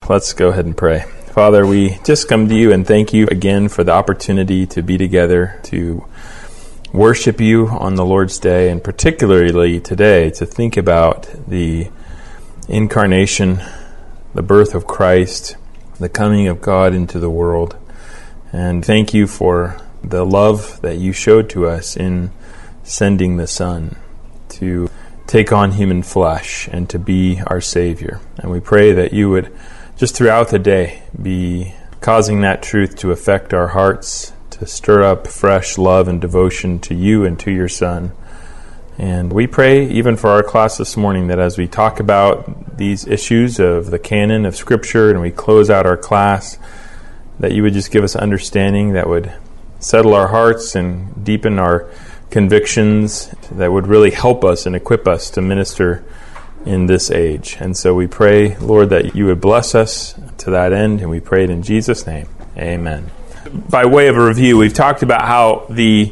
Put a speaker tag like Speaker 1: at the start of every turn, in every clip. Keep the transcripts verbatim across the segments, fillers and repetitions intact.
Speaker 1: Let's go ahead and pray. Father, we just come to you and thank you again for the opportunity to be together, to worship you on the Lord's Day, and particularly today to think about the incarnation, the birth of Christ, the coming of God into the world. And thank you for the love that you showed to us in sending the Son to take on human flesh and to be our Savior. And we pray that you would just throughout the day be causing that truth to affect our hearts, to stir up fresh love and devotion to you and to your Son. And we pray even for our class this morning that as we talk about these issues of the canon of Scripture and we close out our class, that you would just give us understanding that would settle our hearts and deepen our convictions, that would really help us and equip us to minister in this age. And so we pray, Lord, that you would bless us to that end, and we pray it in Jesus' name. Amen. By way of a review, we've talked about how the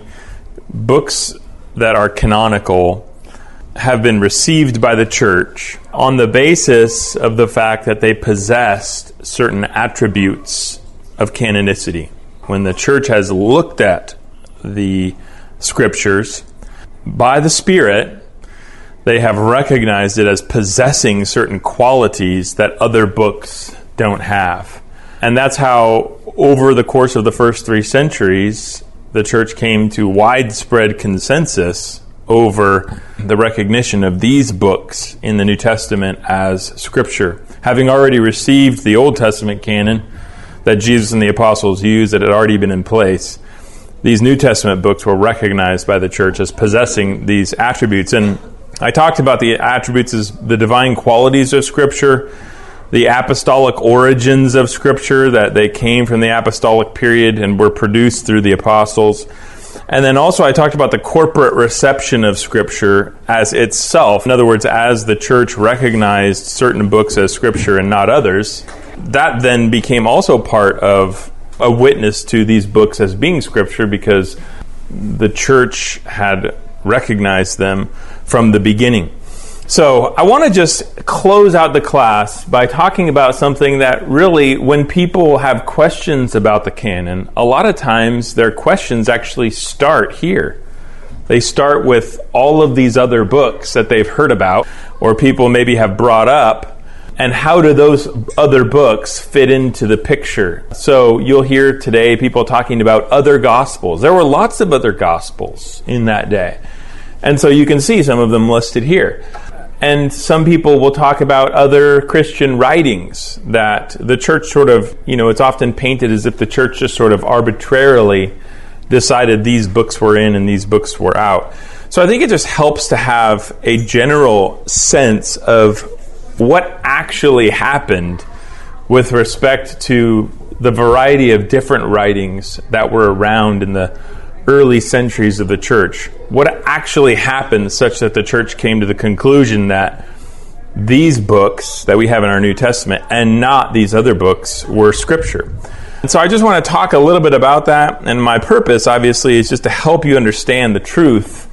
Speaker 1: books that are canonical have been received by the church on the basis of the fact that they possessed certain attributes of canonicity. When the church has looked at the Scriptures by the Spirit, they have recognized it as possessing certain qualities that other books don't have. And that's how, over the course of the first three centuries, the church came to widespread consensus over the recognition of these books in the New Testament as Scripture. Having already received the Old Testament canon that Jesus and the apostles used, that had already been in place, these New Testament books were recognized by the church as possessing these attributes. And I talked about the attributes as the divine qualities of Scripture, the apostolic origins of Scripture, that they came from the apostolic period and were produced through the apostles. And then also I talked about the corporate reception of Scripture as itself. In other words, as the church recognized certain books as Scripture and not others, that then became also part of a witness to these books as being Scripture, because the church had recognized them from the beginning. So I want to just close out the class by talking about something that really, when people have questions about the canon, a lot of times their questions actually start here. They start with all of these other books that they've heard about, or people maybe have brought up, and how do those other books fit into the picture? So you'll hear today people talking about other gospels. There were lots of other gospels in that day. And so you can see some of them listed here. And some people will talk about other Christian writings that the church sort of, you know, it's often painted as if the church just sort of arbitrarily decided these books were in and these books were out. So I think it just helps to have a general sense of what actually happened with respect to the variety of different writings that were around in the early centuries of the church. What actually happened such that the church came to the conclusion that these books that we have in our New Testament and not these other books were Scripture. And so I just want to talk a little bit about that, and my purpose obviously is just to help you understand the truth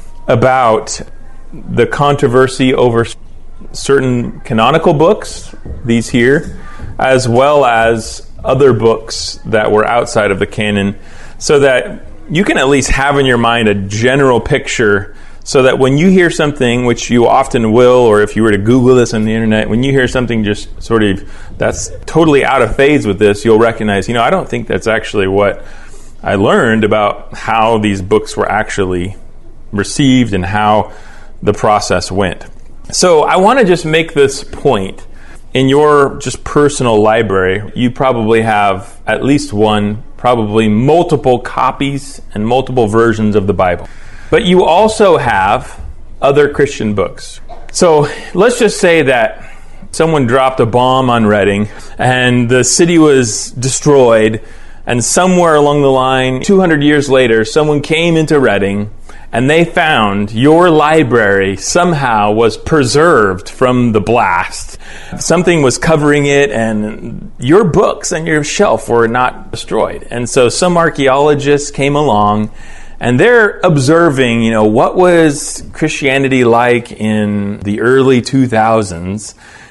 Speaker 1: about the controversy over certain canonical books, these here, as well as other books that were outside of the canon, so that you can at least have in your mind a general picture, so that when you hear something, which you often will, or if you were to Google this on the internet, when you hear something just sort of that's totally out of phase with this, you'll recognize, you know, I don't think that's actually what I learned about how these books were actually received and how the process went. So I want to just make this point. In your just personal library, you probably have at least one, probably multiple copies and multiple versions of the Bible. But you also have other Christian books. So let's just say that someone dropped a bomb on Reading and the city was destroyed, and somewhere along the line, two hundred years later, someone came into Reading and they found your library somehow was preserved from the blast. Something was covering it, and your books and your shelf were not destroyed. And so some archaeologists came along, and they're observing, you know, what was Christianity like in the early two thousands,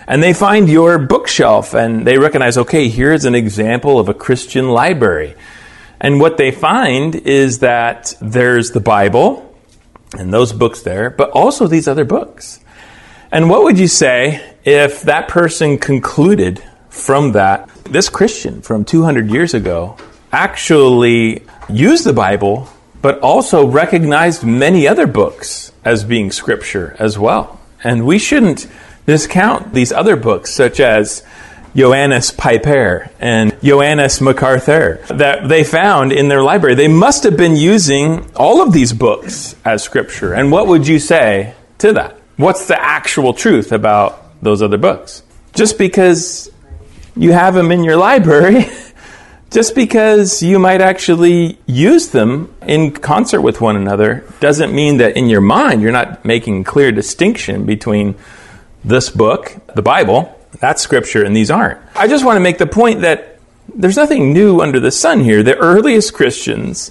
Speaker 1: And they find your bookshelf and they recognize, okay, here's an example of a Christian library. And what they find is that there's the Bible and those books there, but also these other books. And what would you say if that person concluded from that, this Christian from two hundred years ago actually used the Bible, but also recognized many other books as being Scripture as well? And we shouldn't discount these other books, such as Johannes Piper and Johannes MacArthur, that they found in their library. They must have been using all of these books as Scripture. And what would you say to that? What's the actual truth about those other books? Just because you have them in your library, just because you might actually use them in concert with one another, doesn't mean that in your mind you're not making clear distinction between this book, the Bible, that's Scripture, and these aren't. I just want to make the point that there's nothing new under the sun here. The earliest Christians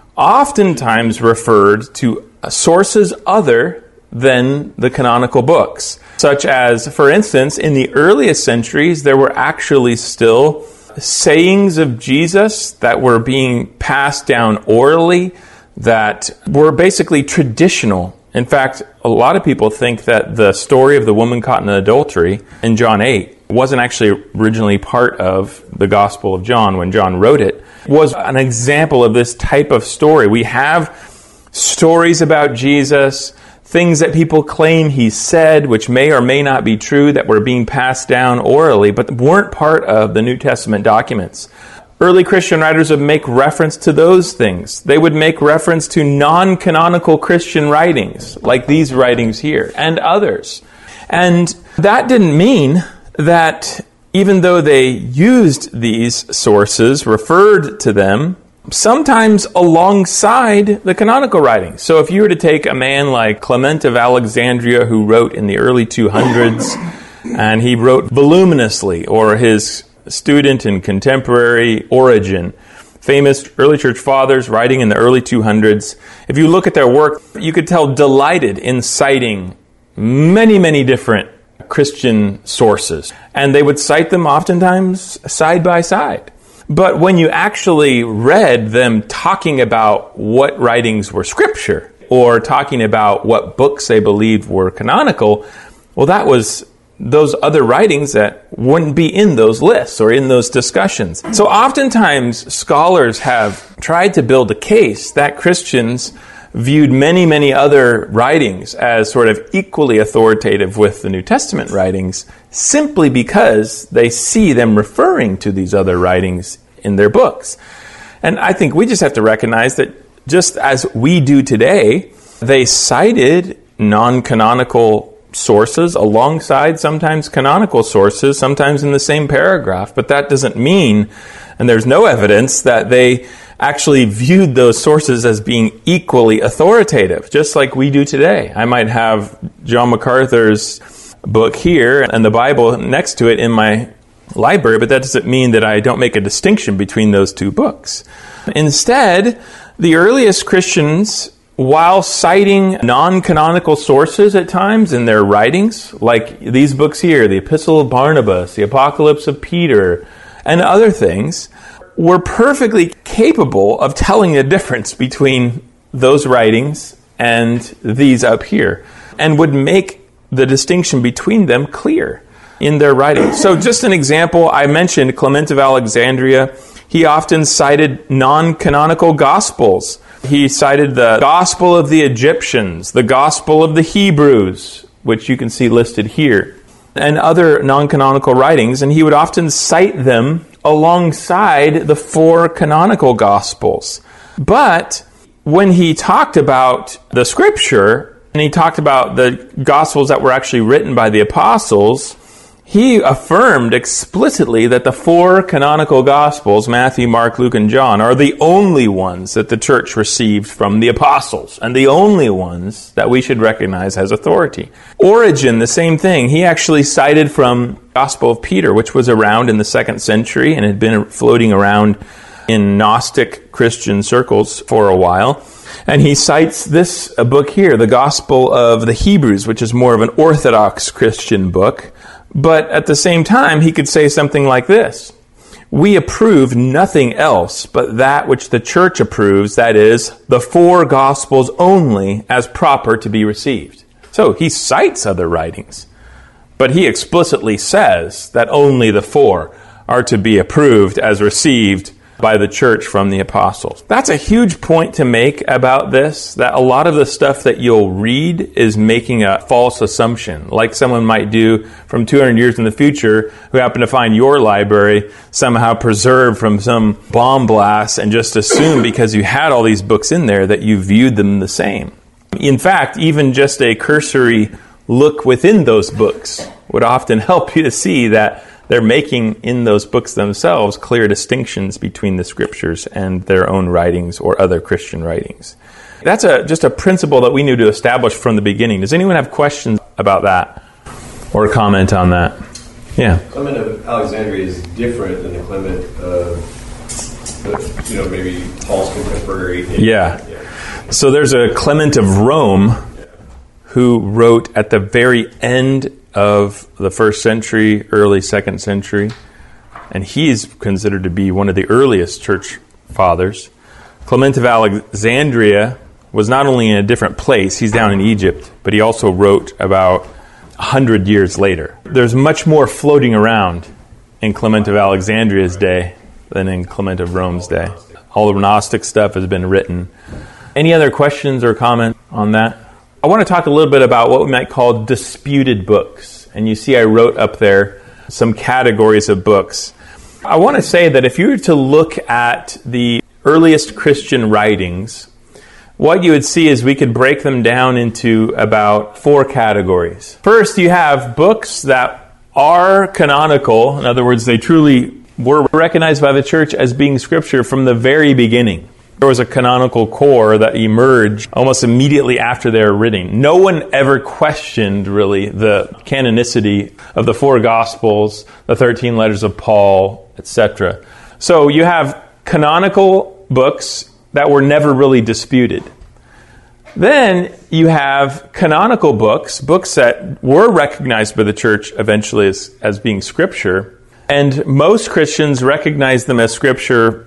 Speaker 1: oftentimes referred to sources other than the canonical books, such as, for instance, in the earliest centuries, there were actually still sayings of Jesus that were being passed down orally that were basically traditional. In fact, a lot of people think that the story of the woman caught in adultery in John eight wasn't actually originally part of the Gospel of John when John wrote it. It was an example of this type of story. We have stories about Jesus, things that people claim he said, which may or may not be true, that were being passed down orally, but weren't part of the New Testament documents. Early Christian writers would make reference to those things. They would make reference to non-canonical Christian writings, like these writings here, and others. And that didn't mean that even though they used these sources, referred to them, sometimes alongside the canonical writings. So if you were to take a man like Clement of Alexandria, who wrote in the early two hundreds, and he wrote voluminously, or his student and contemporary Origen, famous early church fathers writing in the early two hundreds. If you look at their work, you could tell delighted in citing many, many different Christian sources. And they would cite them oftentimes side by side. But when you actually read them talking about what writings were Scripture, or talking about what books they believed were canonical, well, that was those other writings that wouldn't be in those lists or in those discussions. So oftentimes scholars have tried to build a case that Christians viewed many, many other writings as sort of equally authoritative with the New Testament writings, simply because they see them referring to these other writings in their books. And I think we just have to recognize that just as we do today, they cited non-canonical sources alongside sometimes canonical sources, sometimes in the same paragraph, but that doesn't mean, and there's no evidence, that they actually viewed those sources as being equally authoritative, just like we do today. I might have John MacArthur's book here and the Bible next to it in my library, but that doesn't mean that I don't make a distinction between those two books. Instead, the earliest Christians, while citing non-canonical sources at times in their writings, like these books here, the Epistle of Barnabas, the Apocalypse of Peter, and other things, were perfectly capable of telling the difference between those writings and these up here, and would make the distinction between them clear in their writings. So just an example, I mentioned Clement of Alexandria. He often cited non-canonical Gospels. He cited the Gospel of the Egyptians, the Gospel of the Hebrews, which you can see listed here, and other non-canonical writings, and he would often cite them alongside the four canonical Gospels. But when he talked about the Scripture, and he talked about the Gospels that were actually written by the apostles, he affirmed explicitly that the four canonical Gospels, Matthew, Mark, Luke, and John, are the only ones that the church received from the apostles, and the only ones that we should recognize as authority. Origen, the same thing. He actually cited from Gospel of Peter, which was around in the second century and had been floating around in Gnostic Christian circles for a while. And he cites this book here, the Gospel of the Hebrews, which is more of an Orthodox Christian book. But at the same time, he could say something like this: we approve nothing else but that which the church approves, that is, the four Gospels only, as proper to be received. So he cites other writings, but he explicitly says that only the four are to be approved as received by the church from the apostles. That's a huge point to make about this, that a lot of the stuff that you'll read is making a false assumption, like someone might do from two hundred years in the future who happen to find your library somehow preserved from some bomb blast and just assume because you had all these books in there that you viewed them the same. In fact, even just a cursory look within those books would often help you to see that they're making in those books themselves clear distinctions between the scriptures and their own writings or other Christian writings. That's a just a principle that we need to establish from the beginning. Does anyone have questions about that or comment on that? Yeah.
Speaker 2: Clement of Alexandria is different than the Clement of, you know, maybe Paul's contemporary.
Speaker 1: Yeah. yeah. So there's a Clement of Rome who wrote at the very end of the first century, early second century, and he's considered to be one of the earliest church fathers. Clement of Alexandria was not only in a different place, he's down in Egypt, but he also wrote about a hundred years later. There's much more floating around in Clement of Alexandria's day than in Clement of Rome's day. All the Gnostic stuff has been written. Any other questions or comments on that? I want to talk a little bit about what we might call disputed books. And you see I wrote up there some categories of books. I want to say that if you were to look at the earliest Christian writings, what you would see is we could break them down into about four categories. First, you have books that are canonical. In other words, they truly were recognized by the church as being scripture from the very beginning. There was a canonical core that emerged almost immediately after they were written. No one ever questioned, really, the canonicity of the four Gospels, the thirteen letters of Paul, et cetera. So you have canonical books that were never really disputed. Then you have canonical books, books that were recognized by the church eventually as, as being scripture, and most Christians recognized them as scripture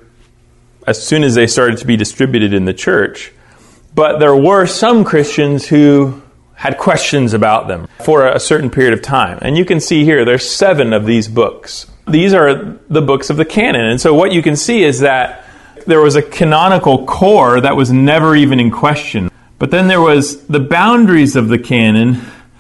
Speaker 1: as soon as they started to be distributed in the church. But there were some Christians who had questions about them for a certain period of time. And you can see here, there's seven of these books. These are the books of the canon. And so what you can see is that there was a canonical core that was never even in question. But then there was the boundaries of the canon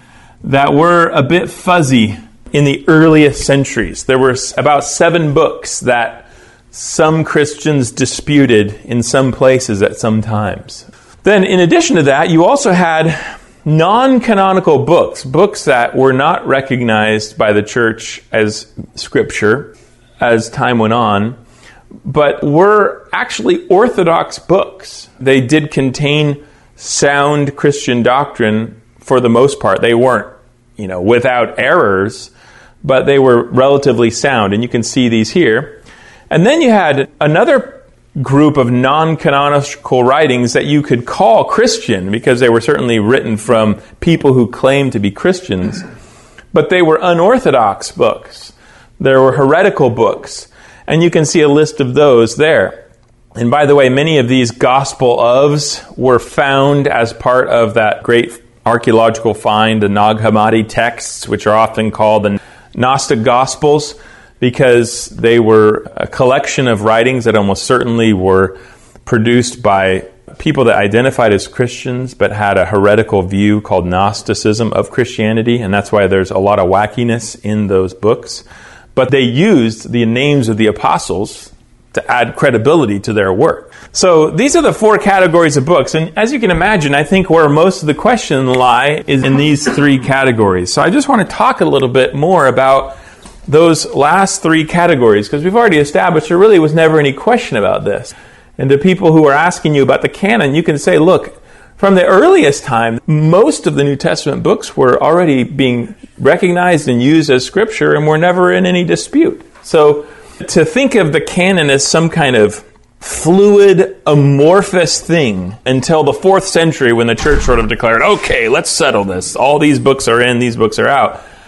Speaker 1: that were a bit fuzzy in the earliest centuries. There were about seven books that some Christians disputed in some places at some times. Then, in addition to that, you also had non-canonical books, books that were not recognized by the church as scripture as time went on, but were actually orthodox books. They did contain sound Christian doctrine for the most part. They weren't, you know, without errors, but they were relatively sound, and you can see these here. And then you had another group of non-canonical writings that you could call Christian, because they were certainly written from people who claimed to be Christians, but they were unorthodox books. There were heretical books, and you can see a list of those there. And by the way, many of these gospel ofs were found as part of that great archaeological find, the Nag Hammadi texts, which are often called the Gnostic Gospels, because they were a collection of writings that almost certainly were produced by people that identified as Christians but had a heretical view called Gnosticism of Christianity, and that's why there's a lot of wackiness in those books. But they used the names of the apostles to add credibility to their work. So these are the four categories of books, and as you can imagine, I think where most of the question lie is in these three categories. So I just want to talk a little bit more about those last three categories, because we've already established there really was never any question about this. And to people who are asking you about the canon, you can say, look, from the earliest time, most of the New Testament books were already being recognized and used as scripture and were never in any dispute. So to think of the canon as some kind of fluid, amorphous thing until the fourth century when the church sort of declared, okay, let's settle this. All these books are in, these books are out.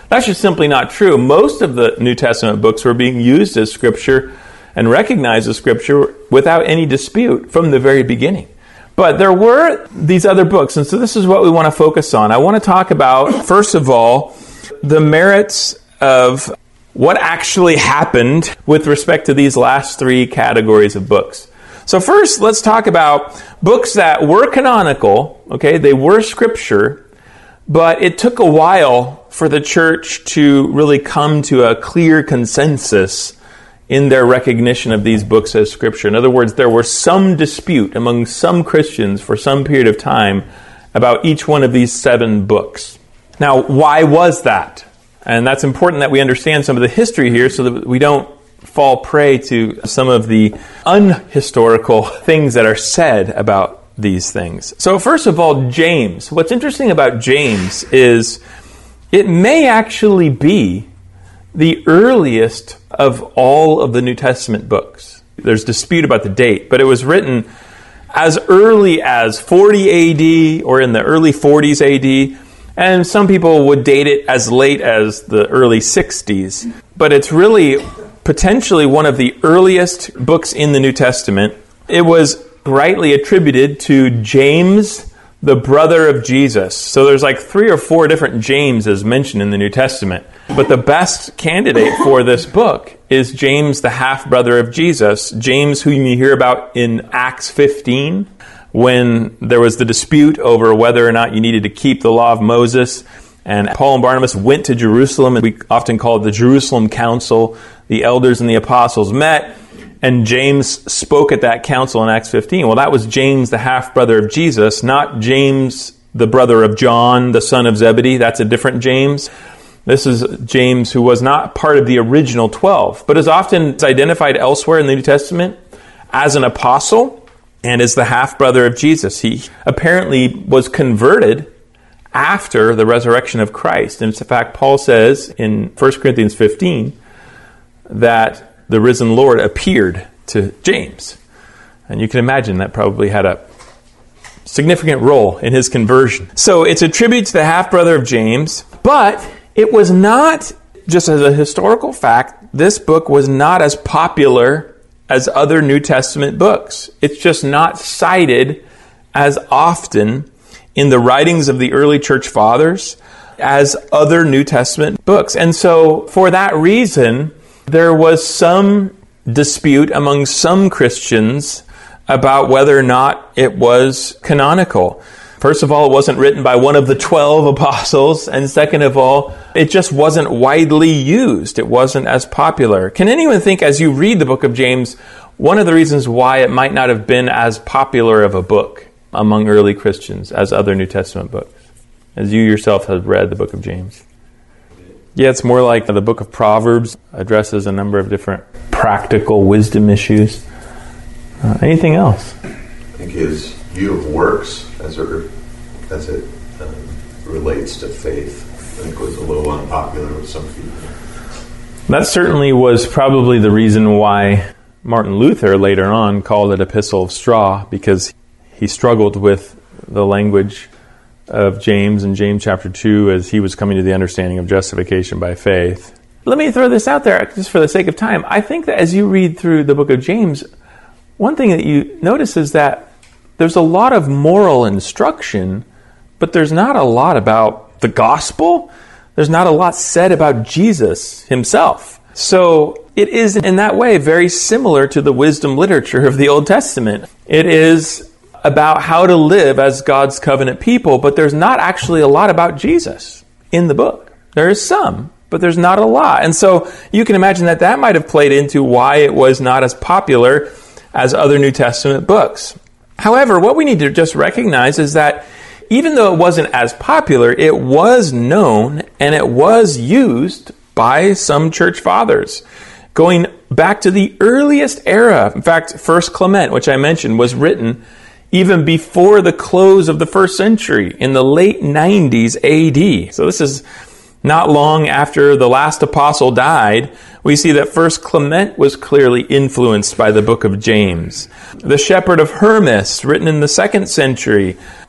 Speaker 1: That's just simply not true. Most of the New Testament books were being used as Scripture and recognized as Scripture without any dispute from the very beginning. But there were these other books, and so this is what we want to focus on. I want to talk about, first of all, the merits of what actually happened with respect to these last three categories of books. So first, let's talk about books that were canonical, okay, they were Scripture, but it took a while for the church to really come to a clear consensus in their recognition of these books as Scripture. In other words, there was some dispute among some Christians for some period of time about each one of these seven books. Now, why was that? And that's important that we understand some of the history here so that we don't fall prey to some of the unhistorical things that are said about these things. So first of all, James. What's interesting about James is it may actually be the earliest of all of the New Testament books. There's dispute about the date, but it was written as early as forty A D or in the early forties A D, and some people would date it as late as the early sixties. But it's really potentially one of the earliest books in the New Testament. It was rightly attributed to James, the brother of Jesus. So there's like three or four different Jameses mentioned in the New Testament. But the best candidate for this book is James, the half-brother of Jesus. James, who you hear about in Acts fifteen, when there was the dispute over whether or not you needed to keep the law of Moses. And Paul and Barnabas went to Jerusalem, and we often call it the Jerusalem Council. The elders and the apostles met, and James spoke at that council in Acts fifteen. Well, that was James, the half-brother of Jesus, not James, the brother of John, the son of Zebedee. That's a different James. This is James, who was not part of the original twelve, but is often identified elsewhere in the New Testament as an apostle and as the half-brother of Jesus. He apparently was converted after the resurrection of Christ. And in fact, Paul says in First Corinthians fifteen that the risen Lord appeared to James. And you can imagine that probably had a significant role in his conversion. So it's attributed to the half-brother of James, but it was not, just as a historical fact, this book was not as popular as other New Testament books. It's just not cited as often in the writings of the early church fathers as other New Testament books. And so for that reason, there was some dispute among some Christians about whether or not it was canonical. First of all, it wasn't written by one of the twelve apostles, and second of all, it just wasn't widely used. It wasn't as popular. Can anyone think, as you read the book of James, one of the reasons why it might not have been as popular of a book among early Christians as other New Testament books, as you yourself have read the book of James? Yeah, it's more like the book of Proverbs addresses a number of different practical wisdom issues. Uh, anything else?
Speaker 3: I think his view of works as it, as it um, relates to faith, I think was a little unpopular with some people.
Speaker 1: That certainly was probably the reason why Martin Luther later on called it Epistle of Straw, because he struggled with the language of James in James chapter two as he was coming to the understanding of justification by faith. Let me throw this out there just for the sake of time. I think that as you read through the book of James, one thing that you notice is that there's a lot of moral instruction, but there's not a lot about the gospel. There's not a lot said about Jesus himself. So it is in that way very similar to the wisdom literature of the Old Testament. It is about how to live as God's covenant people, but there's not actually a lot about Jesus in the book. There is some, but there's not a lot. And so you can imagine that that might have played into why it was not as popular as other New Testament books. However, what we need to just recognize is that even though it wasn't as popular, it was known and it was used by some church fathers, going back to the earliest era. In fact, First Clement, which I mentioned, was written even before the close of the first century, in the late nineties A D. So this is not long after the last apostle died. We see that First Clement was clearly influenced by the book of James. The Shepherd of Hermas, written in the second century,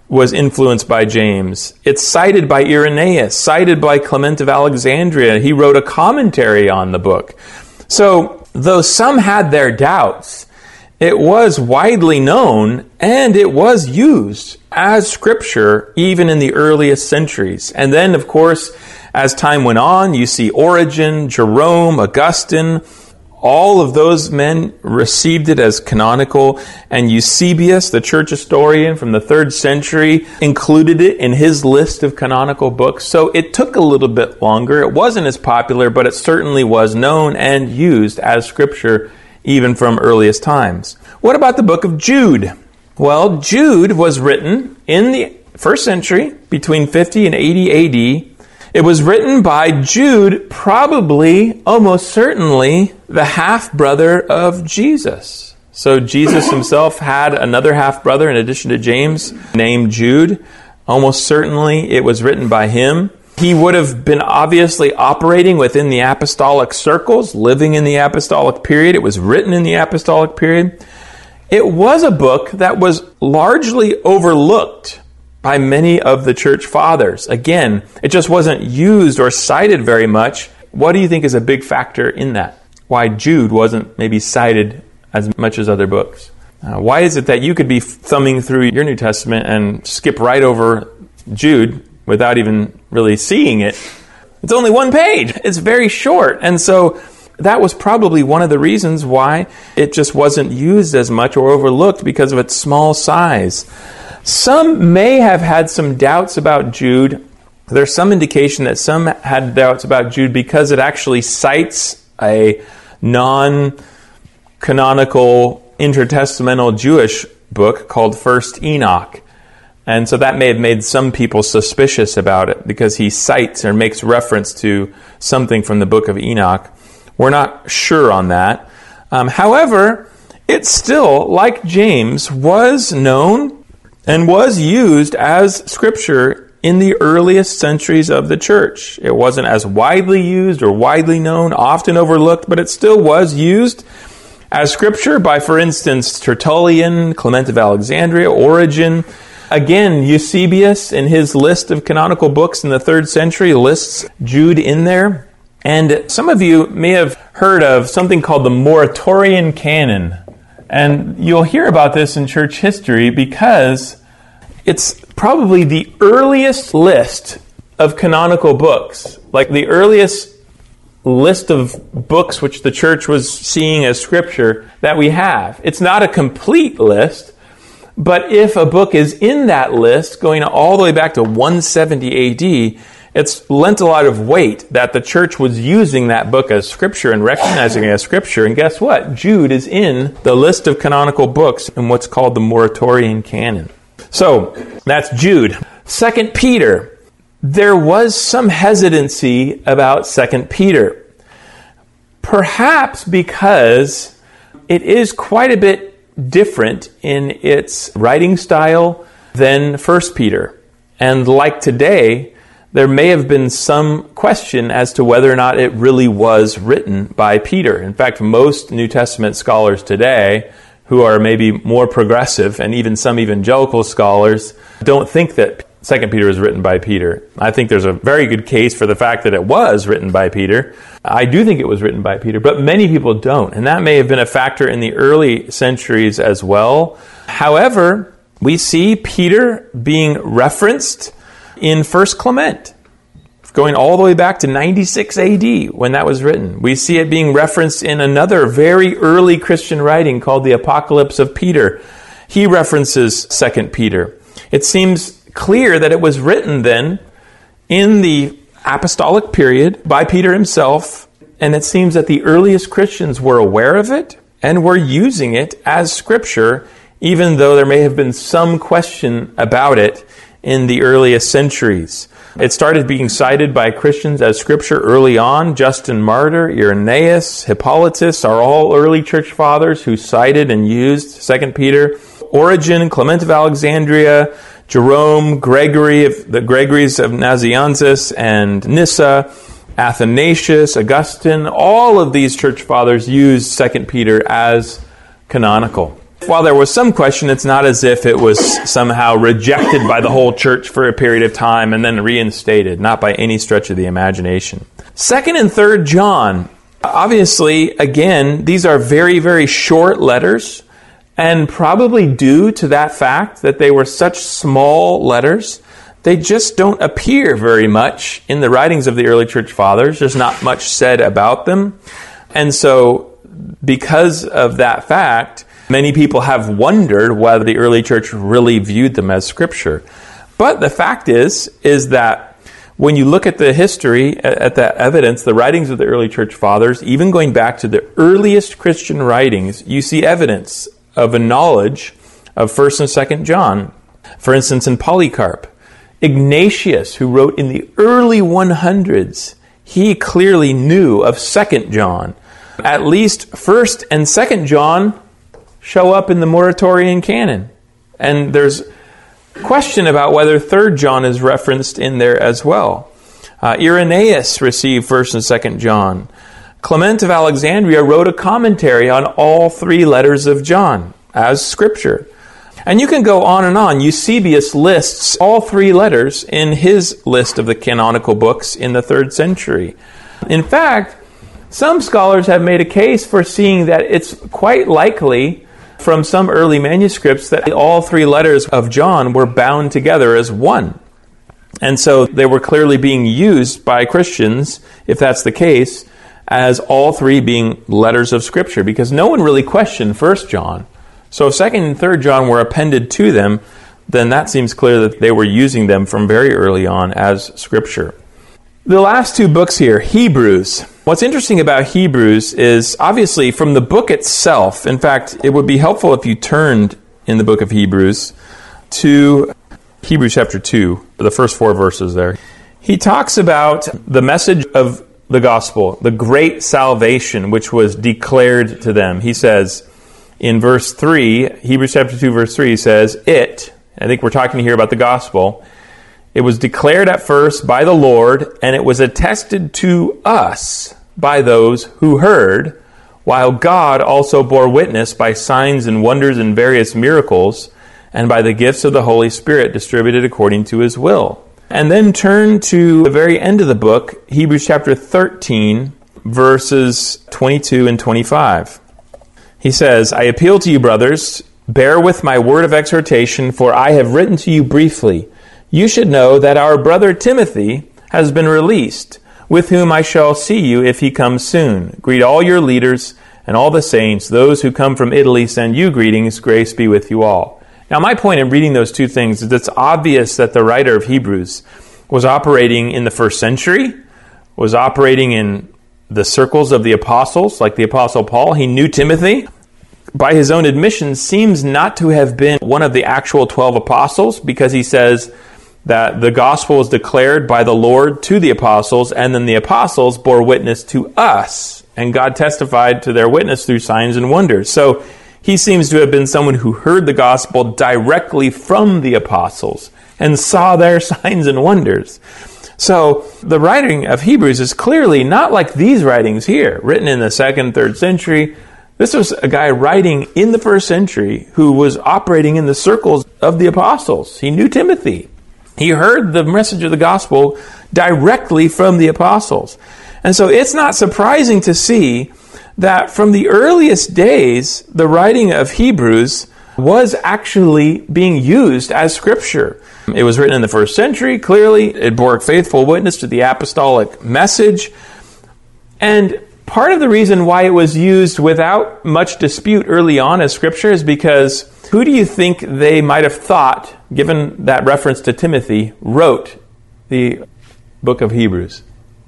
Speaker 1: was influenced by James. It's cited by Irenaeus, cited by Clement of Alexandria. He wrote a commentary on the book. So, though some had their doubts, it was widely known and it was used as scripture even in the earliest centuries. And then, of course, as time went on, you see Origen, Jerome, Augustine. All of those men received it as canonical, and Eusebius, the church historian from the third century, included it in his list of canonical books. So it took a little bit longer. It wasn't as popular, but it certainly was known and used as scripture even from earliest times. What about the book of Jude? Well, Jude was written in the first century, between fifty and eighty A D. It was written by Jude, probably, almost certainly, the half-brother of Jesus. So Jesus himself had another half-brother in addition to James, named Jude. Almost certainly it was written by him. He would have been obviously operating within the apostolic circles, living in the apostolic period. It was written in the apostolic period. It was a book that was largely overlooked by many of the church fathers. Again, it just wasn't used or cited very much. What do you think is a big factor in that? Why Jude wasn't maybe cited as much as other books? Uh, why is it that you could be thumbing through your New Testament and skip right over Jude without even really seeing it? It's only one page. It's very short. And so that was probably one of the reasons why it just wasn't used as much or overlooked, because of its small size. Some may have had some doubts about Jude. There's some indication that some had doubts about Jude because it actually cites a non-canonical intertestamental Jewish book called First Enoch. And so that may have made some people suspicious about it because he cites or makes reference to something from the book of Enoch. We're not sure on that. Um, however, it still, like James, was known and was used as scripture in the earliest centuries of the church. It wasn't as widely used or widely known, often overlooked, but it still was used as scripture by, for instance, Tertullian, Clement of Alexandria, Origen. Again, Eusebius, in his list of canonical books in the third century, lists Jude in there. And some of you may have heard of something called the Muratorian Canon. And you'll hear about this in church history because it's probably the earliest list of canonical books, like the earliest list of books which the church was seeing as scripture that we have. It's not a complete list, but if a book is in that list, going all the way back to one seventy A D, it's lent a lot of weight that the church was using that book as scripture and recognizing it as scripture. And guess what? Jude is in the list of canonical books in what's called the Muratorian Canon. So, that's Jude. Second Peter. There was some hesitancy about Second Peter. Perhaps because it is quite a bit different in its writing style than First Peter. And like today, there may have been some question as to whether or not it really was written by Peter. In fact, most New Testament scholars today, who are maybe more progressive, and even some evangelical scholars, don't think that Second Peter was written by Peter. I think there's a very good case for the fact that it was written by Peter. I do think it was written by Peter, but many people don't. And that may have been a factor in the early centuries as well. However, we see Peter being referenced in First Clement, going all the way back to ninety-six A D when that was written. We see it being referenced in another very early Christian writing called the Apocalypse of Peter. He references Second Peter. It seems clear that it was written then in the apostolic period by Peter himself, and it seems that the earliest Christians were aware of it and were using it as scripture, even though there may have been some question about it in the earliest centuries. It started being cited by Christians as scripture early on. Justin Martyr, Irenaeus, Hippolytus are all early church fathers who cited and used Second Peter. Origen, Clement of Alexandria, Jerome, Gregory, of the Gregories of Nazianzus and Nyssa, Athanasius, Augustine, all of these church fathers used Second Peter as canonical. While there was some question, it's not as if it was somehow rejected by the whole church for a period of time and then reinstated, not by any stretch of the imagination. Second and Third John, obviously, again, these are very, very short letters, and probably due to that fact that they were such small letters, they just don't appear very much in the writings of the early church fathers. There's not much said about them. And so, because of that fact, many people have wondered whether the early church really viewed them as Scripture. But the fact is, is that when you look at the history, at the evidence, the writings of the early church fathers, even going back to the earliest Christian writings, you see evidence of a knowledge of First and Second John. For instance, in Polycarp, Ignatius, who wrote in the early hundreds, he clearly knew of Second John. At least First and Second John show up in the Muratorian canon. And there's question about whether Third John is referenced in there as well. Uh, Irenaeus received First and Second John. Clement of Alexandria wrote a commentary on all three letters of John as Scripture. And you can go on and on. Eusebius lists all three letters in his list of the canonical books in the third century. In fact, some scholars have made a case for seeing that it's quite likely from some early manuscripts that all three letters of John were bound together as one. And so they were clearly being used by Christians, if that's the case, as all three being letters of Scripture, because no one really questioned First John. So if Second and Third John were appended to them, then that seems clear that they were using them from very early on as Scripture. The last two books here, Hebrews. What's interesting about Hebrews is obviously from the book itself. In fact, it would be helpful if you turned in the book of Hebrews to Hebrews chapter two, the first four verses there. He talks about the message of the gospel, the great salvation which was declared to them. He says in verse three, Hebrews chapter two, verse three, he says, It, I think we're talking here about the gospel, it was declared at first by the Lord, and it was attested to us by those who heard, while God also bore witness by signs and wonders and various miracles, and by the gifts of the Holy Spirit distributed according to His will. And then turn to the very end of the book, Hebrews chapter thirteen, verses twenty-two and twenty-five. He says, I appeal to you, brothers, bear with my word of exhortation, for I have written to you briefly. You should know that our brother Timothy has been released, with whom I shall see you if he comes soon. Greet all your leaders and all the saints. Those who come from Italy send you greetings. Grace be with you all. Now, my point in reading those two things is it's obvious that the writer of Hebrews was operating in the first century, was operating in the circles of the apostles, like the Apostle Paul. He knew Timothy. By his own admission, seems not to have been one of the actual twelve apostles, because he says that the gospel was declared by the Lord to the apostles, and then the apostles bore witness to us, and God testified to their witness through signs and wonders. So he seems to have been someone who heard the gospel directly from the apostles and saw their signs and wonders. So the writing of Hebrews is clearly not like these writings here, written in the second, third century. This was a guy writing in the first century who was operating in the circles of the apostles. He knew Timothy. He heard the message of the gospel directly from the apostles. And so it's not surprising to see that from the earliest days, the writing of Hebrews was actually being used as Scripture. It was written in the first century, clearly. It bore faithful witness to the apostolic message. And part of the reason why it was used without much dispute early on as Scripture is because who do you think they might have thought, given that reference to Timothy, wrote the book of Hebrews?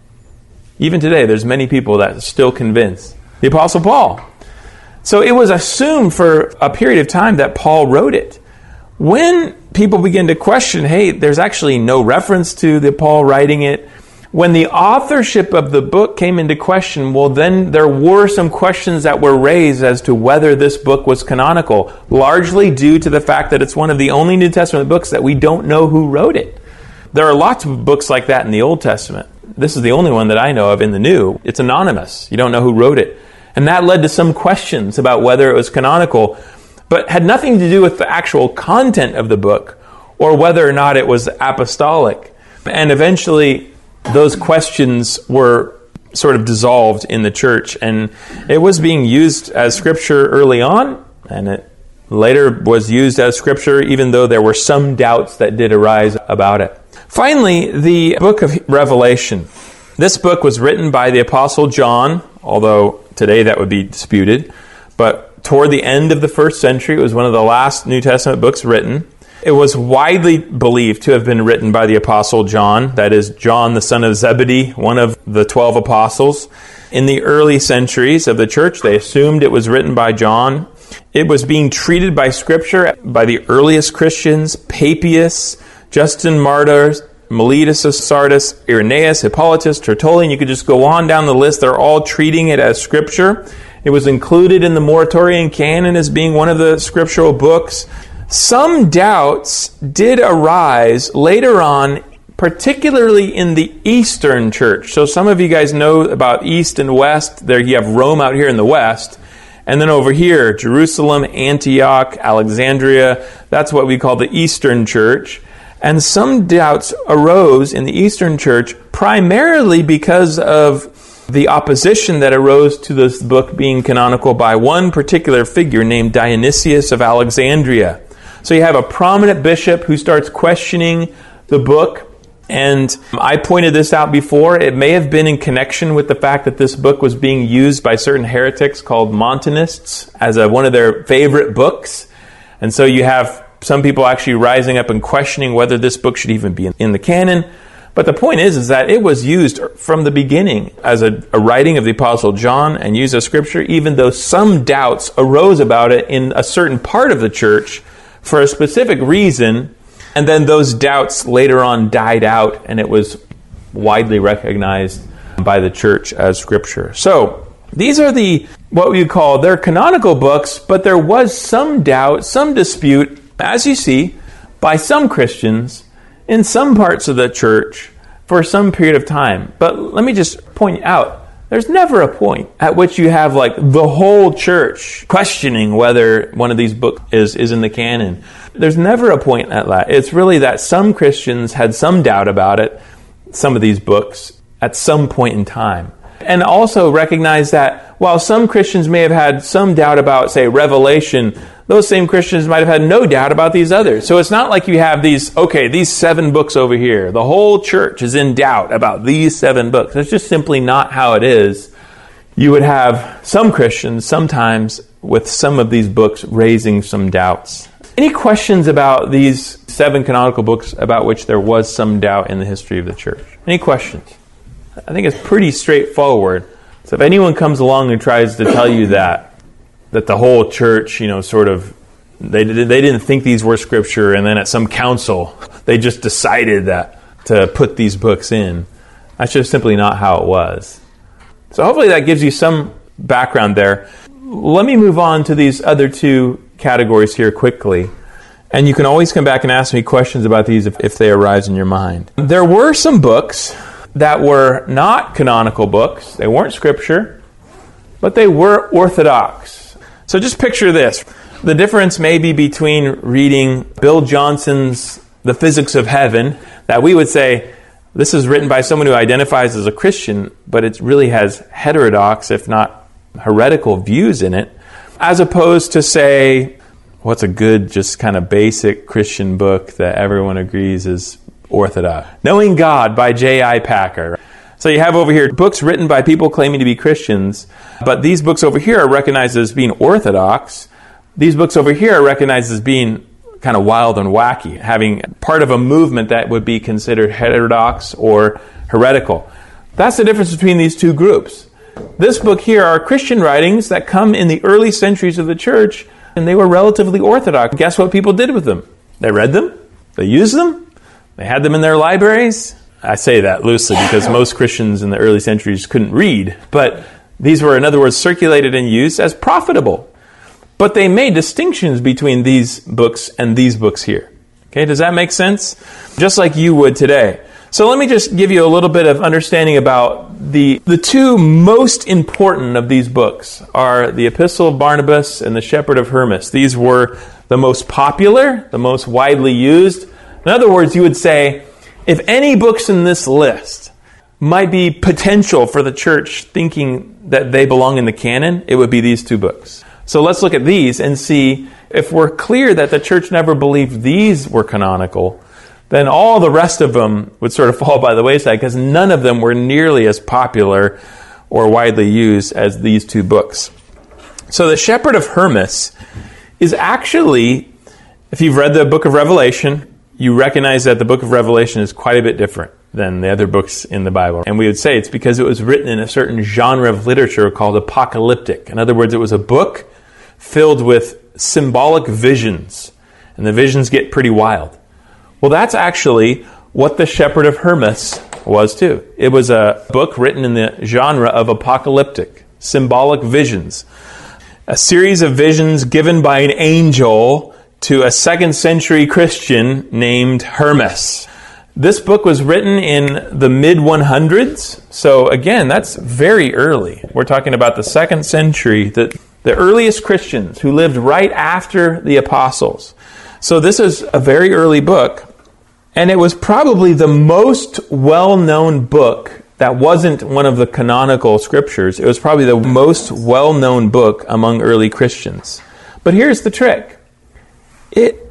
Speaker 1: Even today, there's many people that are still convinced. The Apostle Paul. So it was assumed for a period of time that Paul wrote it. When people begin to question, hey, there's actually no reference to the Paul writing it, when the authorship of the book came into question, well, then there were some questions that were raised as to whether this book was canonical, largely due to the fact that it's one of the only New Testament books that we don't know who wrote it. There are lots of books like that in the Old Testament. This is the only one that I know of in the New. It's anonymous. You don't know who wrote it. And that led to some questions about whether it was canonical. but had nothing to do with the actual content of the book or whether or not it was apostolic. And eventually, those questions were sort of dissolved in the church, and it was being used as Scripture early on, and it later was used as Scripture, even though there were some doubts that did arise about it. Finally, the book of Revelation. This book was written by the Apostle John, although today that would be disputed, but toward the end of the first century, it was one of the last New Testament books written. It was widely believed to have been written by the Apostle John, that is, John the son of Zebedee, one of the twelve apostles. In the early centuries of the church, they assumed it was written by John. It was being treated by Scripture by the earliest Christians, Papias, Justin Martyr, Miletus of Sardis, Irenaeus, Hippolytus, Tertullian. You could just go on down the list. They're all treating it as Scripture. It was included in the Muratorian canon as being one of the scriptural books. Some doubts did arise later on, particularly in the Eastern Church. So some of you guys know about East and West. There you have Rome out here in the West. And then over here, Jerusalem, Antioch, Alexandria. That's what we call the Eastern Church. And some doubts arose in the Eastern Church primarily because of the opposition that arose to this book being canonical by one particular figure named Dionysius of Alexandria. So you have a prominent bishop who starts questioning the book, and I pointed this out before. It may have been in connection with the fact that this book was being used by certain heretics called Montanists as a, one of their favorite books. And so you have some people actually rising up and questioning whether this book should even be in, in the canon. But the point is, is that it was used from the beginning as a, a writing of the Apostle John and used as Scripture, even though some doubts arose about it in a certain part of the church for a specific reason, and then those doubts later on died out, and it was widely recognized by the church as Scripture. So, these are the, what we call, they're canonical books, but there was some doubt, some dispute, as you see, by some Christians in some parts of the church for some period of time. But let me just point out, there's never a point at which you have like the whole church questioning whether one of these books is, is in the canon. There's never a point at that. It's really that some Christians had some doubt about it, some of these books, at some point in time. And also recognize that while some Christians may have had some doubt about, say, Revelation, those same Christians might have had no doubt about these others. So it's not like you have these, okay, these seven books over here. The whole church is in doubt about these seven books. That's just simply not how it is. You would have some Christians sometimes with some of these books raising some doubts. Any questions about these seven canonical books about which there was some doubt in the history of the church? Any questions? I think it's pretty straightforward. So if anyone comes along and tries to tell you that, that the whole church, you know, sort of, they they didn't think these were Scripture, and then at some council, they just decided that to put these books in. That's just simply not how it was. So hopefully that gives you some background there. Let me move on to these other two categories here quickly. And you can always come back and ask me questions about these if, if they arise in your mind. There were some books that were not canonical books. They weren't Scripture, but they were orthodox. So just picture this. The difference may be between reading Bill Johnson's The Physics of Heaven, that we would say, this is written by someone who identifies as a Christian, but it really has heterodox, if not heretical views in it, as opposed to, say, what's a good, just kind of basic Christian book that everyone agrees is orthodox? Knowing God by J I Packer. So you have over here books written by people claiming to be Christians, but these books over here are recognized as being orthodox. These books over here are recognized as being kind of wild and wacky, having part of a movement that would be considered heterodox or heretical. That's the difference between these two groups. This book here are Christian writings that come in the early centuries of the church, and they were relatively orthodox. Guess what people did with them? They read them, they used them, they had them in their libraries. I say that loosely because most Christians in the early centuries couldn't read, but these were, in other words, circulated and used as profitable. But they made distinctions between these books and these books here. Okay, does that make sense? Just like you would today. So let me just give you a little bit of understanding about the the two most important of these books are the Epistle of Barnabas and the Shepherd of Hermas. These were the most popular, the most widely used. In other words, you would say, if any books in this list might be potential for the church thinking that they belong in the canon, it would be these two books. So let's look at these and see if we're clear that the church never believed these were canonical, then all the rest of them would sort of fall by the wayside because none of them were nearly as popular or widely used as these two books. So the Shepherd of Hermas is actually, if you've read the book of Revelation, you recognize that the book of Revelation is quite a bit different than the other books in the Bible. And we would say it's because it was written in a certain genre of literature called apocalyptic. In other words, it was a book filled with symbolic visions. And the visions get pretty wild. Well, that's actually what the Shepherd of Hermas was too. It was a book written in the genre of apocalyptic, symbolic visions. A series of visions given by an angel to a second century Christian named Hermas. This book was written in the mid hundreds. So again, that's very early. We're talking about the second century, the, the earliest Christians who lived right after the apostles. So this is a very early book. And it was probably the most well-known book that wasn't one of the canonical scriptures. It was probably the most well-known book among early Christians. But here's the trick. It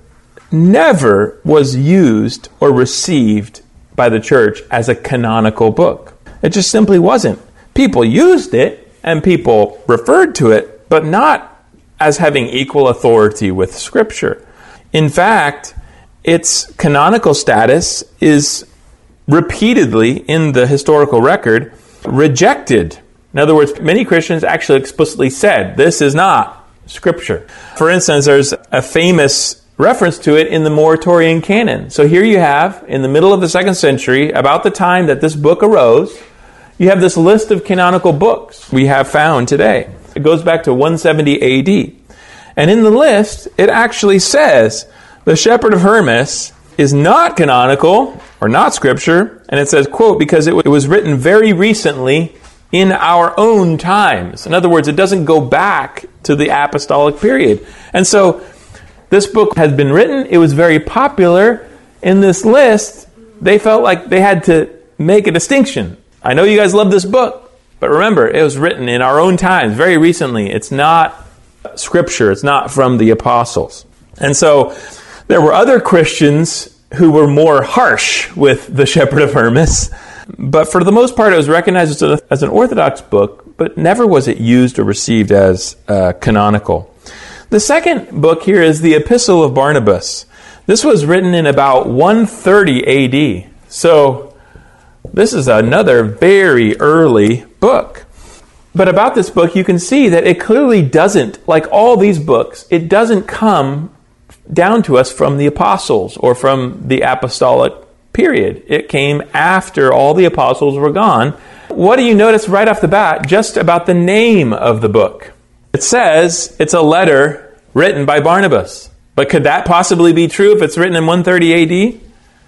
Speaker 1: never was used or received by the church as a canonical book. It just simply wasn't. People used it and people referred to it, but not as having equal authority with Scripture. In fact, its canonical status is repeatedly in the historical record rejected. In other words, many Christians actually explicitly said, this is not Scripture. For instance, there's a famous reference to it in the Muratorian canon. So here you have, in the middle of the second century, about the time that this book arose, you have this list of canonical books we have found today. It goes back to one seventy A D. And in the list, it actually says, the Shepherd of Hermas is not canonical or not Scripture, and it says, quote, because it, w- it was written very recently in our own times. In other words, it doesn't go back to the apostolic period. And so this book has been written. It was very popular. In this list, they felt like they had to make a distinction. I know you guys love this book, but remember, it was written in our own times, very recently. It's not Scripture. It's not from the apostles. And so there were other Christians who were more harsh with the Shepherd of Hermas, but for the most part it was recognized as, a, as an Orthodox book, but never was it used or received as uh, canonical. The second book here is the Epistle of Barnabas. This was written in about one thirty A D, so this is another very early book. But about this book, you can see that it clearly doesn't, like all these books, it doesn't come down to us from the apostles or from the apostolic period. It came after all the apostles were gone. What do you notice right off the bat just about the name of the book? It says it's a letter written by Barnabas. But could that possibly be true if it's written in one thirty A D?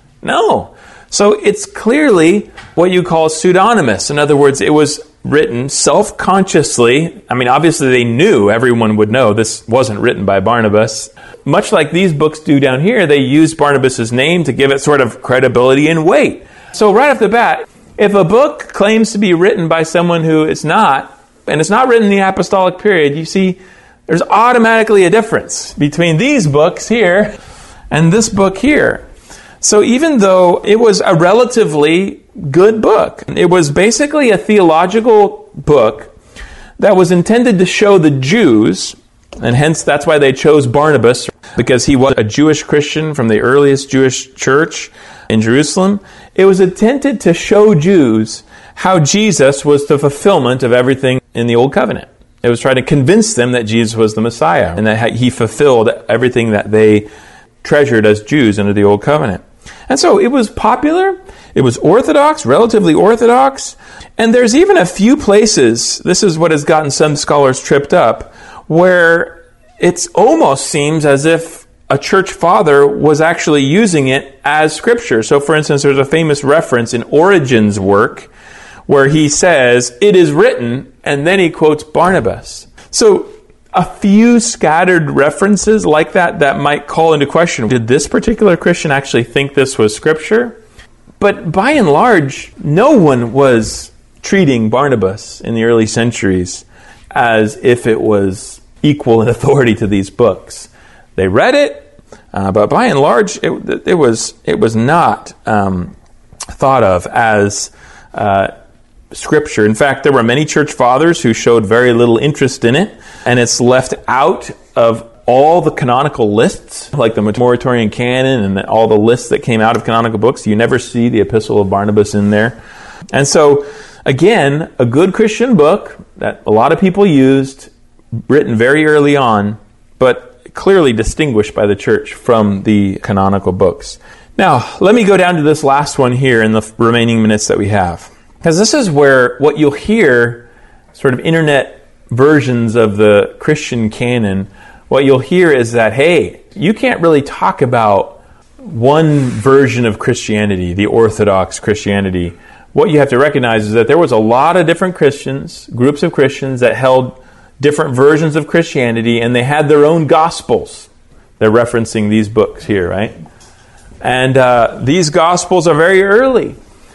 Speaker 1: No. So it's clearly what you call pseudonymous. In other words, it was written self-consciously. I mean, obviously they knew, everyone would know this wasn't written by Barnabas. Much like these books do down here, they use Barnabas' name to give it sort of credibility and weight. So right off the bat, if a book claims to be written by someone who it's not, and it's not written in the apostolic period, you see, there's automatically a difference between these books here and this book here. So even though it was a relatively good book, it was basically a theological book that was intended to show the Jews, and hence that's why they chose Barnabas, because he was a Jewish Christian from the earliest Jewish church in Jerusalem. It was intended to show Jews how Jesus was the fulfillment of everything in the Old Covenant. It was trying to convince them that Jesus was the Messiah and that he fulfilled everything that they treasured as Jews under the Old Covenant. And so it was popular, it was orthodox, relatively orthodox, and there's even a few places, this is what has gotten some scholars tripped up, where it almost seems as if a church father was actually using it as scripture. So for instance, there's a famous reference in Origen's work where he says, "It is written," and then he quotes Barnabas. So a few scattered references like that that might call into question, did this particular Christian actually think this was scripture? But by and large, no one was treating Barnabas in the early centuries as if it was equal in authority to these books. They read it, uh, but by and large, it, it was it was not um, thought of as uh, scripture. In fact, there were many church fathers who showed very little interest in it, and it's left out of all the canonical lists, like the Muratorian Canon and all the lists that came out of canonical books. You never see the Epistle of Barnabas in there. And so, again, a good Christian book that a lot of people used, written very early on, but clearly distinguished by the church from the canonical books. Now, let me go down to this last one here in the remaining minutes that we have. Because this is where what you'll hear, sort of internet versions of the Christian canon, what you'll hear is that, hey, you can't really talk about one version of Christianity, the Orthodox Christianity. What you have to recognize is that there was a lot of different Christians, groups of Christians that held different versions of Christianity, and they had their own gospels. They're referencing these books here, right? And uh, these gospels are very early.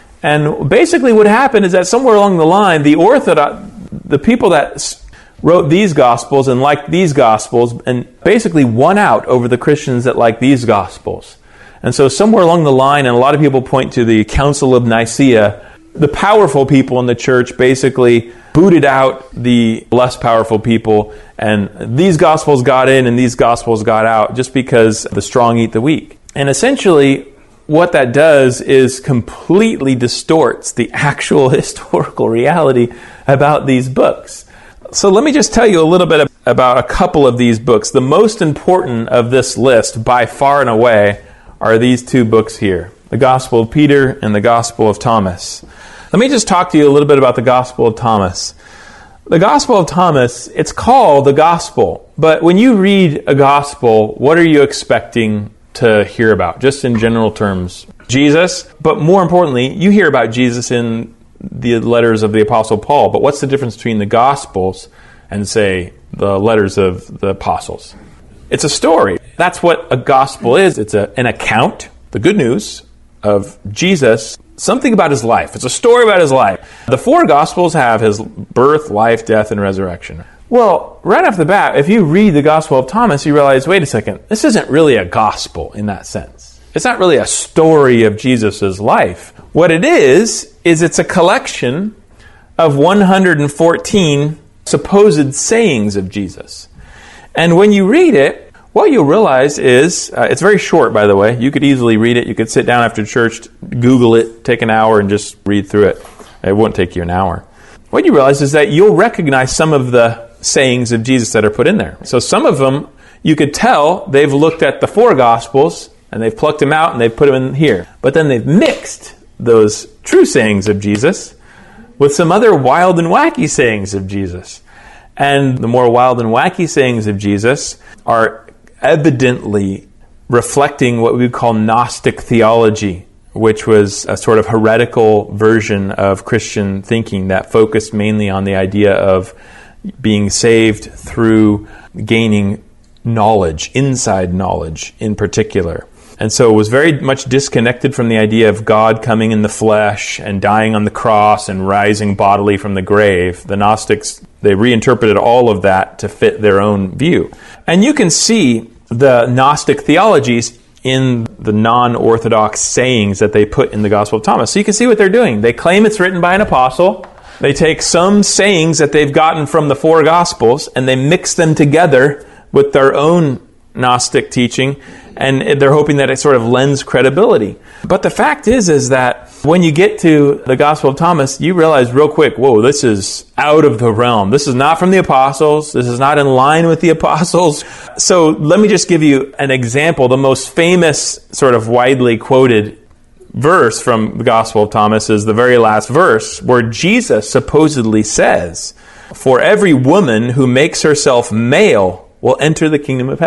Speaker 1: And basically what happened is that somewhere along the line, the Orthodox, the people that wrote these Gospels and liked these Gospels and basically won out over the Christians that liked these Gospels. And so somewhere along the line, and a lot of people point to the Council of Nicaea, the powerful people in the church basically booted out the less powerful people, and these Gospels got in and these Gospels got out just because the strong eat the weak. And essentially, what that does is completely distorts the actual historical reality about these books. So let me just tell you a little bit about a couple of these books. The most important of this list, by far and away, are these two books here, the Gospel of Peter and the Gospel of Thomas. Let me just talk to you a little bit about the Gospel of Thomas. The Gospel of Thomas, it's called the Gospel, but when you read a Gospel, what are you expecting to hear about, just in general terms? Jesus, but more importantly, you hear about Jesus in the letters of the Apostle Paul. But what's the difference between the Gospels and, say, the letters of the apostles? It's a story. That's what a gospel is. It's a, an account, the good news of Jesus, something about his life. It's a story about his life. The four Gospels have his birth, life, death, and resurrection. Well, right off the bat, if you read the Gospel of Thomas, you realize, wait a second, this isn't really a gospel in that sense. It's not really a story of Jesus' life. What it is, is it's a collection of one hundred fourteen supposed sayings of Jesus. And when you read it, what you'll realize is, uh, it's very short, by the way. You could easily read it. You could sit down after church, Google it, take an hour, and just read through it. It won't take you an hour. What you realize is that you'll recognize some of the sayings of Jesus that are put in there. So some of them, you could tell they've looked at the four Gospels, and they've plucked them out, and they've put them in here. But then they've mixed those true sayings of Jesus with some other wild and wacky sayings of Jesus. And the more wild and wacky sayings of Jesus are evidently reflecting what we would call Gnostic theology, which was a sort of heretical version of Christian thinking that focused mainly on the idea of being saved through gaining knowledge, inside knowledge in particular. And so it was very much disconnected from the idea of God coming in the flesh and dying on the cross and rising bodily from the grave. The Gnostics, they reinterpreted all of that to fit their own view. And you can see the Gnostic theologies in the non-Orthodox sayings that they put in the Gospel of Thomas. So you can see what they're doing. They claim it's written by an apostle. They take some sayings that they've gotten from the four Gospels and they mix them together with their own Gnostic teaching, and they're hoping that it sort of lends credibility. But the fact is, is that when you get to the Gospel of Thomas, you realize real quick, whoa, this is out of the realm. This is not from the apostles. This is not in line with the apostles. So let me just give you an example. The most famous, sort of widely quoted verse from the Gospel of Thomas is the very last verse, where Jesus supposedly says, "For every woman who makes herself male will enter the kingdom of heaven."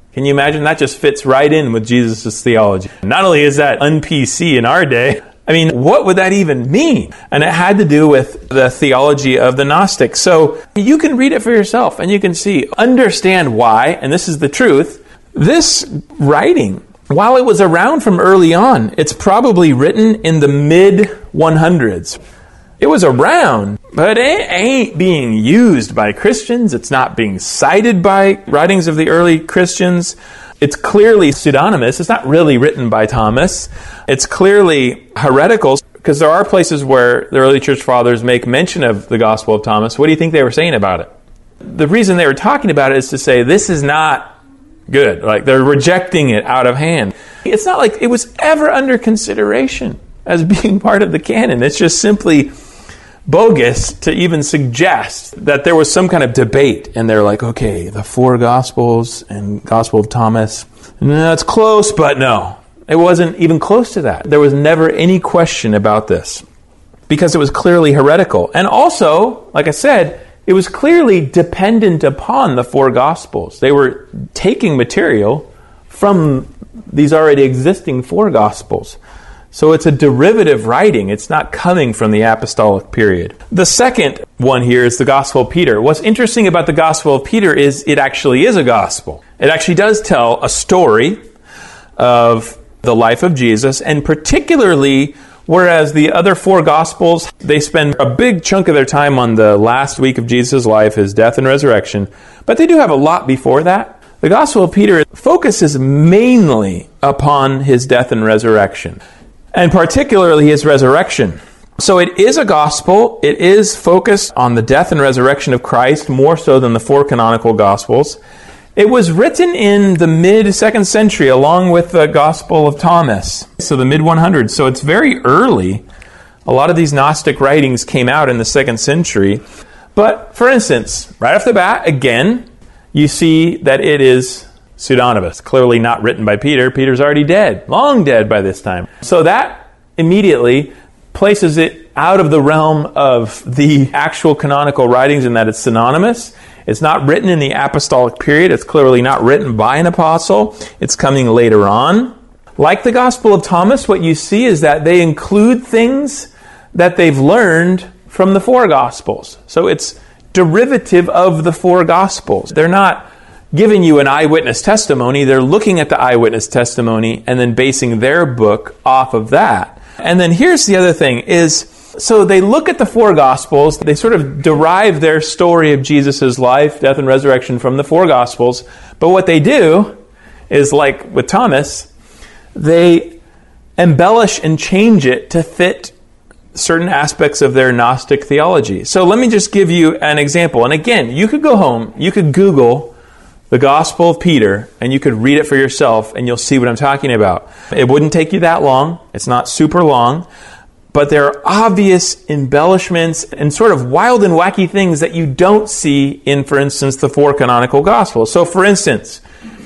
Speaker 1: Can you imagine? That just fits right in with Jesus' theology. Not only is that un-P C in our day, I mean, what would that even mean? And it had to do with the theology of the Gnostics. So you can read it for yourself and you can see, understand why, and this is the truth, this writing, while it was around from early on, it's probably written in the mid one hundreds. It was around, but it ain't being used by Christians. It's not being cited by writings of the early Christians. It's clearly pseudonymous. It's not really written by Thomas. It's clearly heretical, because there are places where the early church fathers make mention of the Gospel of Thomas. What do you think they were saying about it? The reason they were talking about it is to say this is not good. Like, they're rejecting it out of hand. It's not like it was ever under consideration as being part of the canon. It's just simply bogus to even suggest that there was some kind of debate, and they're like, okay, the four Gospels and Gospel of Thomas, no, it's close, but no. It wasn't even close to that. There was never any question about this, because it was clearly heretical. And also, like I said, it was clearly dependent upon the four Gospels. They were taking material from these already existing four Gospels. So it's a derivative writing. It's not coming from the apostolic period. The second one here is the Gospel of Peter. What's interesting about the Gospel of Peter is it actually is a gospel. It actually does tell a story of the life of Jesus, and particularly, whereas the other four Gospels, they spend a big chunk of their time on the last week of Jesus' life, his death and resurrection, but they do have a lot before that. The Gospel of Peter focuses mainly upon his death and resurrection, and particularly his resurrection. So it is a gospel. It is focused on the death and resurrection of Christ, more so than the four canonical Gospels. It was written in the mid-second century along with the Gospel of Thomas, so the mid one hundreds. So it's very early. A lot of these Gnostic writings came out in the second century. But, for instance, right off the bat, again, you see that it is pseudonymous, clearly not written by Peter. Peter's already dead, long dead by this time. So that immediately places it out of the realm of the actual canonical writings in that it's synonymous. It's not written in the apostolic period. It's clearly not written by an apostle. It's coming later on. Like the Gospel of Thomas, what you see is that they include things that they've learned from the four Gospels. So it's derivative of the four Gospels. They're not giving you an eyewitness testimony. They're looking at the eyewitness testimony and then basing their book off of that. And then here's the other thing is, so they look at the four Gospels, they sort of derive their story of Jesus' life, death, and resurrection from the four Gospels. But what they do is, like with Thomas, they embellish and change it to fit certain aspects of their Gnostic theology. So let me just give you an example. And again, you could go home, you could Google the Gospel of Peter, and you could read it for yourself, and you'll see what I'm talking about. It wouldn't take you that long. It's not super long. But there are obvious embellishments and sort of wild and wacky things that you don't see in, for instance, the four canonical Gospels. So, for instance,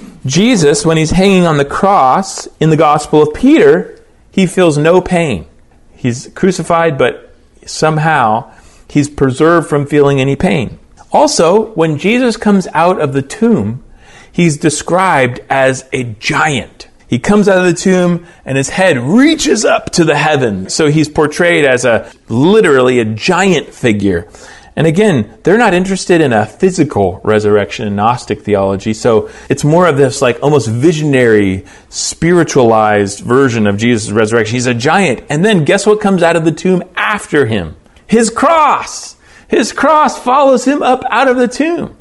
Speaker 1: Jesus, when he's hanging on the cross in the Gospel of Peter, he feels no pain. He's crucified, but somehow he's preserved from feeling any pain. Also, when Jesus comes out of the tomb, he's described as a giant. He comes out of the tomb and his head reaches up to the heavens. So he's portrayed as a literally a giant figure. And again, they're not interested in a physical resurrection in Gnostic theology. So it's more of this like almost visionary, spiritualized version of Jesus' resurrection. He's a giant. And then guess what comes out of the tomb after him? His cross. His cross follows him up out of the tomb.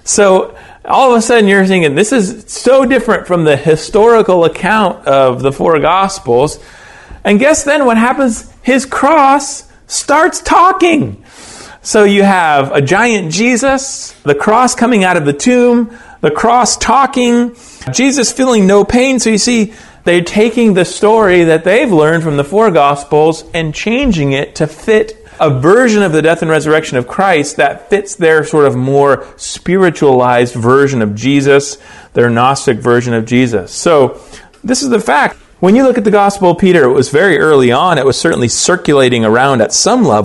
Speaker 1: So all of a sudden you're thinking, this is so different from the historical account of the four Gospels. And guess then what happens? His cross starts talking. So you have a giant Jesus, the cross coming out of the tomb, the cross talking, Jesus feeling no pain. So you see, they're taking the story that they've learned from the four Gospels and changing it to fit a version of the death and resurrection of Christ that fits their sort of more spiritualized version of Jesus, their Gnostic version of Jesus. So this is the fact. When you look at the Gospel of Peter, it was very early on. It was certainly circulating around at some level.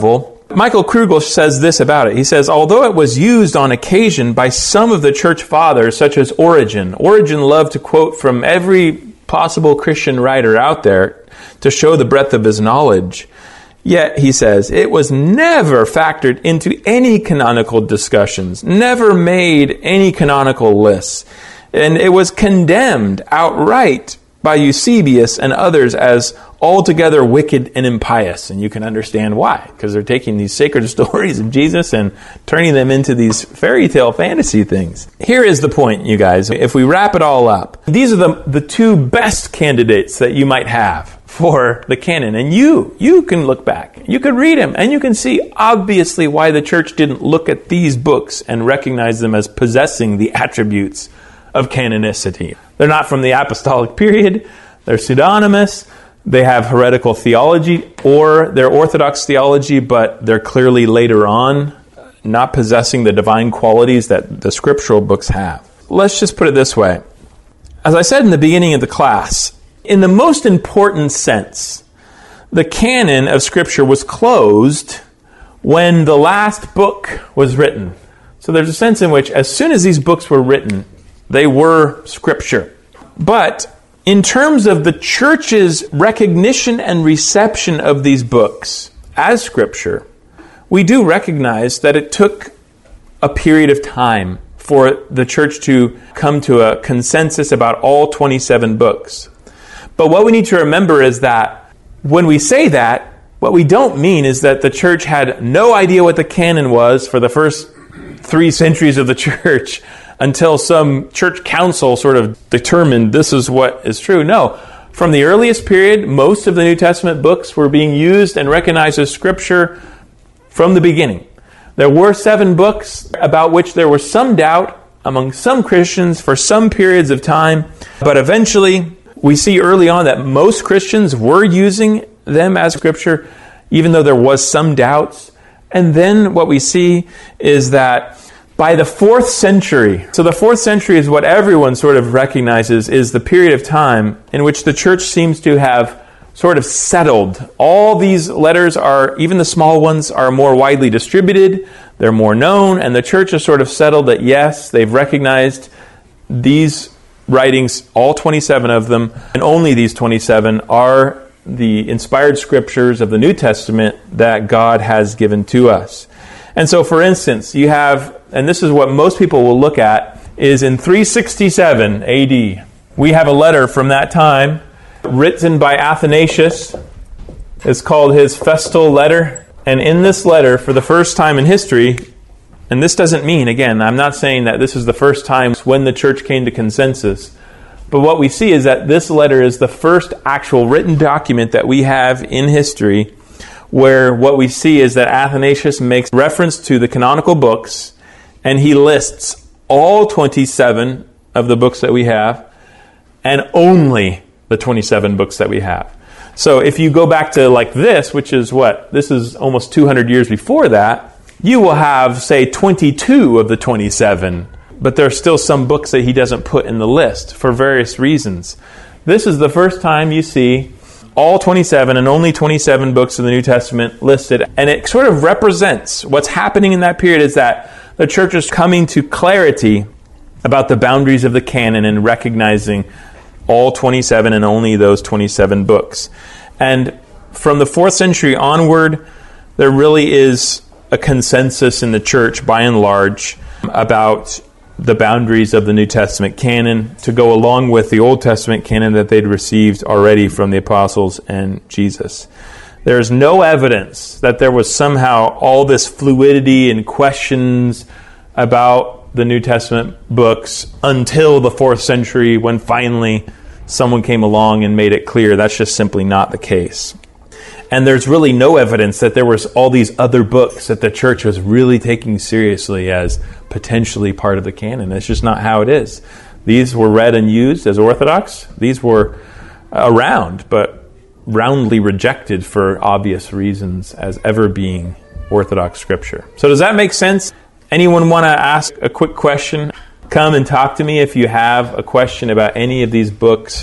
Speaker 1: Michael Krugel says this about it. He says, although it was used on occasion by some of the church fathers, such as Origen, Origen loved to quote from every possible Christian writer out there to show the breadth of his knowledge. Yet, he says, it was never factored into any canonical discussions, never made any canonical lists, and it was condemned outright by Eusebius and others as altogether wicked and impious. And you can understand why, because they're taking these sacred stories of Jesus and turning them into these fairy tale fantasy things. Here is the point, you guys. If we wrap it all up, these are the, the two best candidates that you might have for the canon. And you, you can look back. You can read them, and you can see obviously why the church didn't look at these books and recognize them as possessing the attributes of canonicity. They're not from the apostolic period. They're pseudonymous. They have heretical theology, or they're orthodox theology, but they're clearly later on not possessing the divine qualities that the scriptural books have. Let's just put it this way. As I said in the beginning of the class, in the most important sense, the canon of Scripture was closed when the last book was written. So there's a sense in which as soon as these books were written, they were Scripture. But in terms of the church's recognition and reception of these books as Scripture, we do recognize that it took a period of time for the church to come to a consensus about all twenty-seven books. But what we need to remember is that when we say that, what we don't mean is that the church had no idea what the canon was for the first three centuries of the church until some church council sort of determined this is what is true. No. From the earliest period, most of the New Testament books were being used and recognized as Scripture from the beginning. There were seven books about which there was some doubt among some Christians for some periods of time, but eventually we see early on that most Christians were using them as Scripture, even though there was some doubts. And then what we see is that by the fourth century, so the fourth century is what everyone sort of recognizes is the period of time in which the church seems to have sort of settled. All these letters are, even the small ones, are more widely distributed, they're more known, and the church has sort of settled that yes, they've recognized these writings, all twenty-seven of them, and only these twenty-seven are the inspired scriptures of the New Testament that God has given to us. And so, for instance, you have, and this is what most people will look at, is in three sixty-seven A D, we have a letter from that time written by Athanasius. It's called his Festal Letter. And in this letter, for the first time in history, and this doesn't mean, again, I'm not saying that this is the first time when the church came to consensus, but what we see is that this letter is the first actual written document that we have in history where what we see is that Athanasius makes reference to the canonical books, and he lists all twenty-seven of the books that we have, and only the twenty-seven books that we have. So if you go back to like this, which is what? This is almost two hundred years before that, you will have, say, twenty-two of the twenty-seven, but there are still some books that he doesn't put in the list for various reasons. This is the first time you see all twenty-seven and only twenty-seven books of the New Testament listed, and it sort of represents what's happening in that period is that the church is coming to clarity about the boundaries of the canon and recognizing all twenty-seven and only those twenty-seven books. And from the fourth century onward, there really is a consensus in the church, by and large, about the boundaries of the New Testament canon to go along with the Old Testament canon that they'd received already from the apostles and Jesus. There's no evidence that there was somehow all this fluidity and questions about the New Testament books until the fourth century when finally someone came along and made it clear that's just simply not the case. And there's really no evidence that there was all these other books that the church was really taking seriously as potentially part of the canon. It's just not how it is. These were read and used as orthodox. These were around, but roundly rejected for obvious reasons as ever being orthodox scripture. So does that make sense? Anyone want to ask a quick question? Come and talk to me if you have a question about any of these books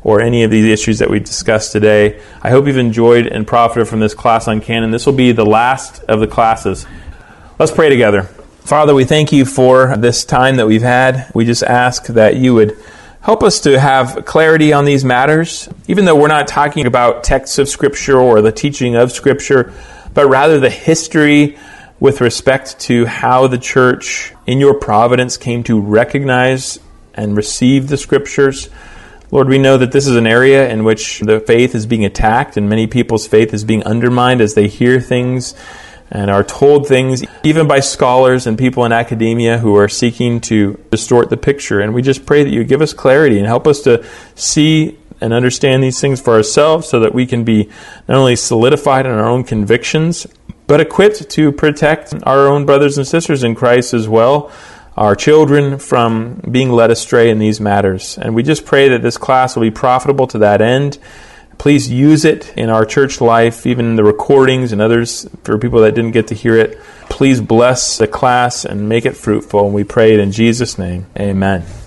Speaker 1: or any of these issues that we discussed today. I hope you've enjoyed and profited from this class on canon. This will be the last of the classes. Let's pray together. Father, we thank you for this time that we've had. We just ask that you would help us to have clarity on these matters, even though we're not talking about texts of Scripture or the teaching of Scripture, but rather the history with respect to how the church, in your providence, came to recognize and receive the Scriptures. Lord, we know that this is an area in which the faith is being attacked and many people's faith is being undermined as they hear things and are told things, even by scholars and people in academia who are seeking to distort the picture. And we just pray that you give us clarity and help us to see and understand these things for ourselves so that we can be not only solidified in our own convictions, but equipped to protect our own brothers and sisters in Christ as well, our children, from being led astray in these matters. And we just pray that this class will be profitable to that end. Please use it in our church life, even in the recordings and others for people that didn't get to hear it. Please bless the class and make it fruitful. And we pray it in Jesus' name. Amen.